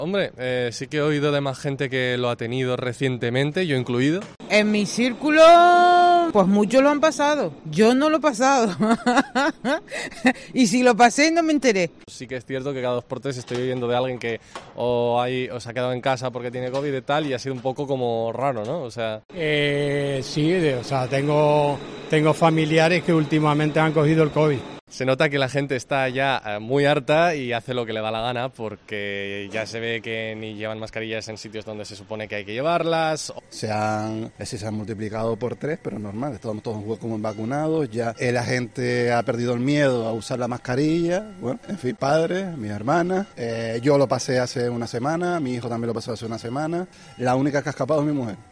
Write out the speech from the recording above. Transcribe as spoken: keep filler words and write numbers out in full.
Hombre, eh, sí que he oído de más gente que lo ha tenido recientemente, yo incluido. En mi círculo, pues muchos lo han pasado. Yo no lo he pasado. Y si lo pasé, no me enteré. Sí que es cierto que cada dos por tres estoy oyendo de alguien que o, hay, o se ha quedado en casa porque tiene COVID y tal, y ha sido un poco como raro, ¿no? O sea... Eh, sí, de, o sea, tengo, tengo familiares que últimamente han cogido el COVID. Se nota que la gente está ya muy harta y hace lo que le da la gana, porque ya se ve que ni llevan mascarillas en sitios donde se supone que hay que llevarlas. Se han, sí, se han multiplicado por tres, pero normal, estamos todos como vacunados, ya la gente ha perdido el miedo a usar la mascarilla, bueno, en fin, padres, mis hermanas, eh, yo lo pasé hace una semana, mi hijo también lo pasó hace una semana, la única que ha escapado es mi mujer.